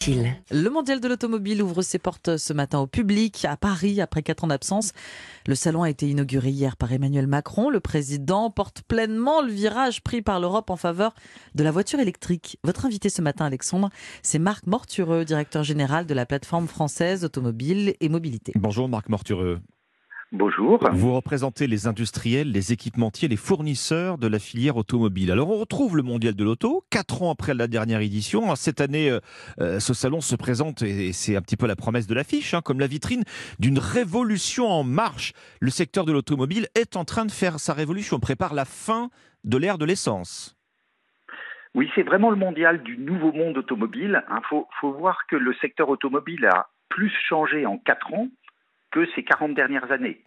Le mondial de l'automobile ouvre ses portes ce matin au public à Paris après 4 ans d'absence. Le salon a été inauguré hier par Emmanuel Macron. Le président porte pleinement le virage pris par l'Europe en faveur de la voiture électrique. Votre invité ce matin, Alexandre, c'est Marc Mortureux, directeur général de la plateforme française automobile et mobilité. Bonjour Marc Mortureux. Bonjour. Vous représentez les industriels, les équipementiers, les fournisseurs de la filière automobile. Alors on retrouve le mondial de l'auto, 4 ans après la dernière édition. Cette année, ce salon se présente, et c'est un petit peu la promesse de l'affiche, comme la vitrine d'une révolution en marche. Le secteur de l'automobile est en train de faire sa révolution, on prépare la fin de l'ère de l'essence. Oui, c'est vraiment le mondial du nouveau monde automobile. Faut voir que le secteur automobile a plus changé en 4 ans que ces 40 dernières années.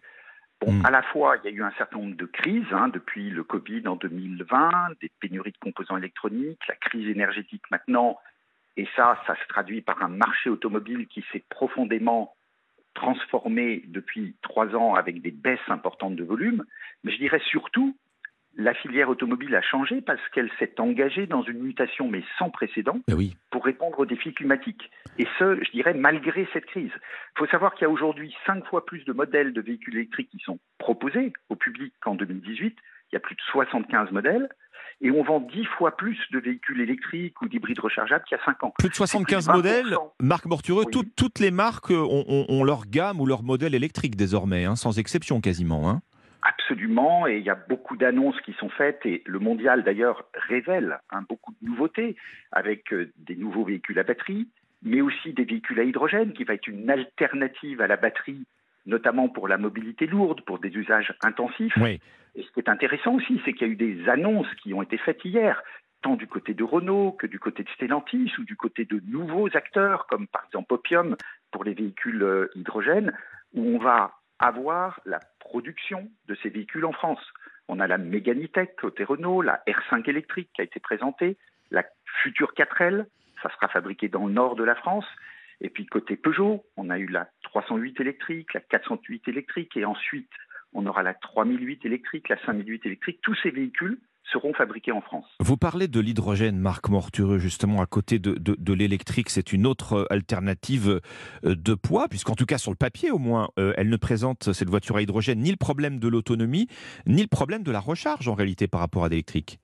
À la fois, il y a eu un certain nombre de crises, depuis le Covid en 2020, des pénuries de composants électroniques, la crise énergétique maintenant, et ça se traduit par un marché automobile qui s'est profondément transformé depuis 3 ans avec des baisses importantes de volume. Mais je dirais surtout, la filière automobile a changé parce qu'elle s'est engagée dans une mutation mais sans précédent pour répondre aux défis climatiques. Et ce, je dirais, malgré cette crise. Il faut savoir qu'il y a aujourd'hui 5 fois plus de modèles de véhicules électriques qui sont proposés au public qu'en 2018. Il y a plus de 75 modèles. Et on vend 10 fois plus de véhicules électriques ou d'hybrides rechargeables qu'il y a 5 ans. Plus de 75 modèles, Marc Mortureux, oui. toutes les marques ont leur gamme ou leur modèle électrique désormais, sans exception quasiment. Absolument, et il y a beaucoup d'annonces qui sont faites, et le mondial d'ailleurs révèle beaucoup de nouveautés avec des nouveaux véhicules à batterie, mais aussi des véhicules à hydrogène qui va être une alternative à la batterie, notamment pour la mobilité lourde, pour des usages intensifs. Oui. Et ce qui est intéressant aussi, c'est qu'il y a eu des annonces qui ont été faites hier, tant du côté de Renault que du côté de Stellantis ou du côté de nouveaux acteurs, comme par exemple Opium pour les véhicules hydrogène, où on va avoir la production de ces véhicules en France. On a la Mégane E-Tech côté Renault, la R5 électrique qui a été présentée, la future 4L, ça sera fabriqué dans le nord de la France. Et puis côté Peugeot, on a eu la 308 électrique, la 408 électrique, et ensuite on aura la 3008 électrique, la 5008 électrique. Tous ces véhicules seront fabriqués en France. Vous parlez de l'hydrogène, Marc Mortureux, justement, à côté de l'électrique. C'est une autre alternative de poids, puisqu'en tout cas, sur le papier, au moins, elle ne présente, cette voiture à hydrogène, ni le problème de l'autonomie, ni le problème de la recharge, en réalité, par rapport à l'électrique.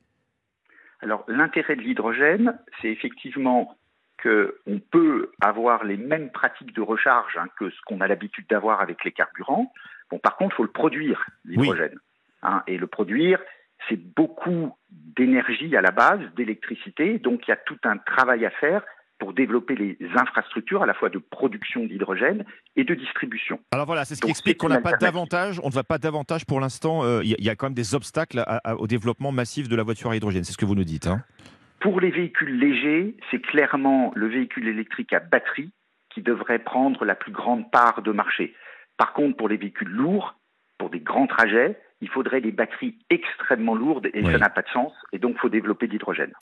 Alors, l'intérêt de l'hydrogène, c'est effectivement qu'on peut avoir les mêmes pratiques de recharge que ce qu'on a l'habitude d'avoir avec les carburants. Par contre, il faut le produire, l'hydrogène. Oui. Et le produire, c'est beaucoup d'énergie à la base, d'électricité. Donc, il y a tout un travail à faire pour développer les infrastructures à la fois de production d'hydrogène et de distribution. Alors voilà, c'est ce qui explique qu'on n'a pas davantage, on ne va pas davantage pour l'instant. Il y a quand même des obstacles au développement massif de la voiture à hydrogène. C'est ce que vous nous dites. Pour les véhicules légers, c'est clairement le véhicule électrique à batterie qui devrait prendre la plus grande part de marché. Par contre, pour les véhicules lourds, pour des grands trajets, il faudrait des batteries extrêmement lourdes et ça n'a pas de sens. Et donc, il faut développer de l'hydrogène.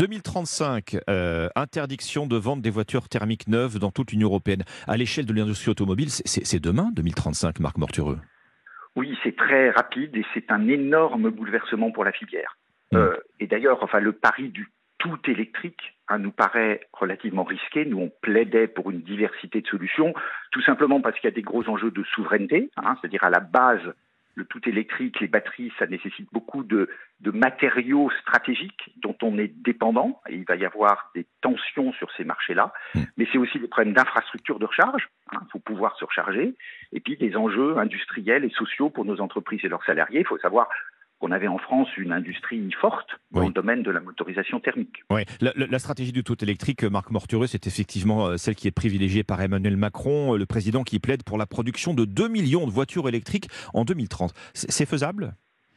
2035, interdiction de vente des voitures thermiques neuves dans toute l'Union européenne. À l'échelle de l'industrie automobile, c'est demain, 2035, Marc Mortureux. Oui, c'est très rapide et c'est un énorme bouleversement pour la filière. Et d'ailleurs, le pari du tout électrique nous paraît relativement risqué. Nous, on plaidait pour une diversité de solutions, tout simplement parce qu'il y a des gros enjeux de souveraineté, c'est-à-dire à la base, le tout électrique, les batteries, ça nécessite beaucoup de matériaux stratégiques dont on est dépendant. Et il va y avoir des tensions sur ces marchés-là. Mais c'est aussi des problèmes d'infrastructure de recharge. Il faut pouvoir se recharger. Et puis des enjeux industriels et sociaux pour nos entreprises et leurs salariés. Il faut savoir qu'on avait en France une industrie forte dans le domaine de la motorisation thermique. Oui, la stratégie du tout électrique, Marc Mortureux, c'est effectivement celle qui est privilégiée par Emmanuel Macron, le président qui plaide pour la production de 2 millions de voitures électriques en 2030. C'est faisable ?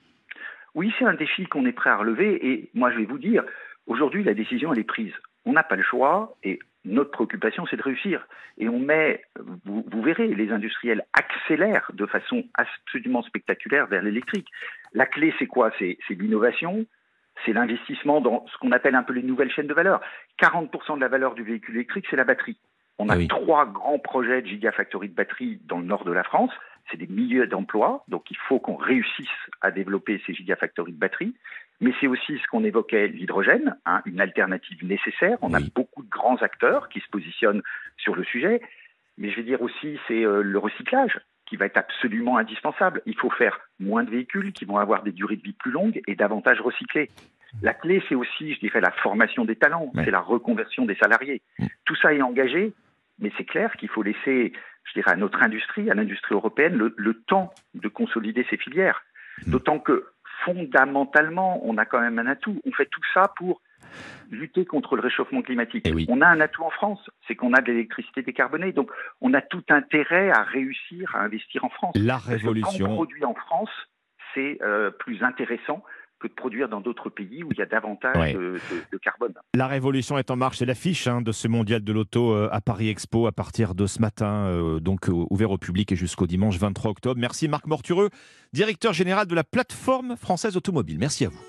Oui, c'est un défi qu'on est prêt à relever. Et moi, je vais vous dire, aujourd'hui, la décision, elle est prise. On n'a pas le choix et notre préoccupation, c'est de réussir. Et on met, vous verrez, les industriels accélèrent de façon absolument spectaculaire vers l'électrique. La clé, c'est quoi ? C'est l'innovation, c'est l'investissement dans ce qu'on appelle un peu les nouvelles chaînes de valeur. 40% de la valeur du véhicule électrique, c'est la batterie. On a 3 grands projets de gigafactory de batterie dans le nord de la France. c'est des milliers d'emplois, donc il faut qu'on réussisse à développer ces gigafactories de batteries. Mais c'est aussi ce qu'on évoquait, l'hydrogène, une alternative nécessaire. On a beaucoup de grands acteurs qui se positionnent sur le sujet. Mais je vais dire aussi, c'est le recyclage qui va être absolument indispensable. Il faut faire moins de véhicules qui vont avoir des durées de vie plus longues et davantage recyclés. La clé, c'est aussi, je dirais, la formation des talents, c'est la reconversion des salariés. Tout ça est engagé, mais c'est clair qu'il faut laisser, je dirais, à notre industrie, à l'industrie européenne, le temps de consolider ces filières. D'autant que, fondamentalement, on a quand même un atout. On fait tout ça pour lutter contre le réchauffement climatique. On a un atout en France, c'est qu'on a de l'électricité décarbonée. Donc, on a tout intérêt à réussir à investir en France. La révolution. Parce que quand on produit en France, c'est plus intéressant que de produire dans d'autres pays où il y a davantage de carbone. La révolution est en marche. C'est l'affiche de ce mondial de l'auto à Paris Expo à partir de ce matin, donc ouvert au public et jusqu'au dimanche 23 octobre. Merci Marc Mortureux, directeur général de la plateforme française automobile. Merci à vous.